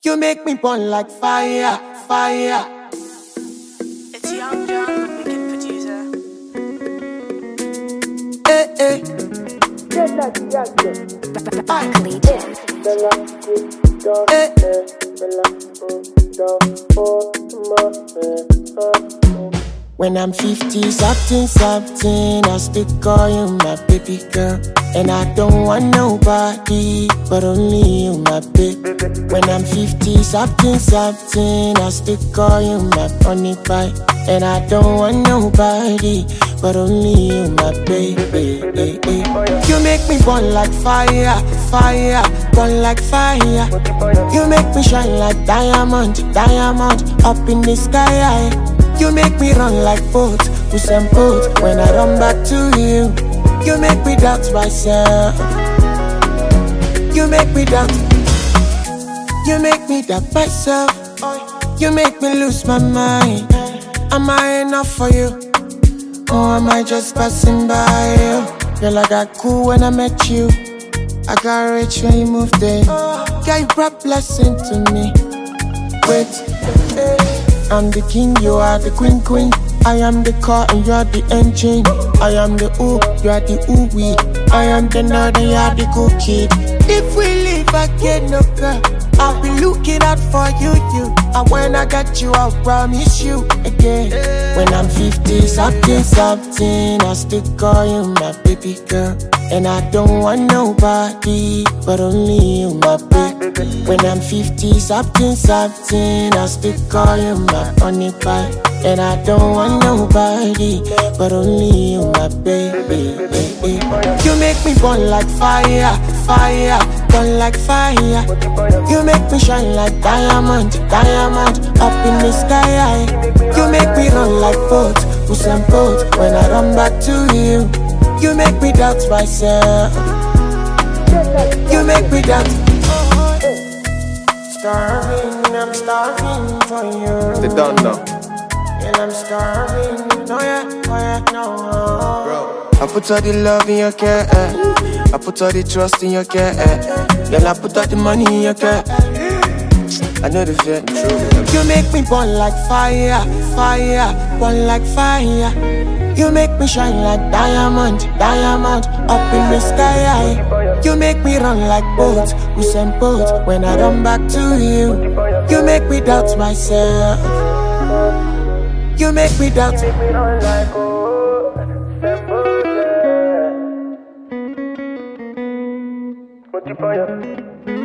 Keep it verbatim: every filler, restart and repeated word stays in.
You make me burn like fire, fire. It's Young John, the wicked producer. Eh, eh. Broccoli Jam. Eh. When I'm fifty something, something, I still call you my baby girl. And I don't want nobody, but only you, my baby. When I'm fifty something, something, I still call you my honey pie. And I don't want nobody, but only you, my baby. You make me burn like fire, fire, burn like fire. You make me shine like diamond, diamond, up in the sky. You make me run like boat, push and boat. When I run back to you, you make me doubt myself. You make me doubt. You make me doubt myself. You make me lose my mind. Am I enough for you? Or am I just passing by you? Girl, I got cool when I met you. I got rich when you moved in. Girl, you brought blessing to me. Wait, I'm the king, you are the queen, queen. I am the car and you are the engine. I am the ooh, you are the ooh-wee. I am the nerd and you are the cool kid. If we leave, I get no girl. I'll be looking out for you, you. And when I got you, I'll promise you again. When I'm fifty something, something, I still call you my baby girl. And I don't want nobody, but only you, my baby. When I'm fifty something, something, I still call you my honey pie. And I don't want nobody, but only you, my baby. You make me burn like fire, fire, burn like fire. You make me shine like diamond, diamond, up in the sky. You make me run like boat, push and boat. When I run back to you, you make me doubt myself. You make me doubt. Starving, I'm starving for you. They don't know. And I'm starving, no yeah, no yeah, no. Bro. I put all the love in your care, eh. I put all the trust in your care, eh. Girl, I put all the money in your care. I know the fear, true. You make me burn like fire, fire, burn like fire. You make me shine like diamond, diamond, up in the sky. You make me run like boat, push and boat. When I run back to you, you make me doubt myself. You make me doubt. Put you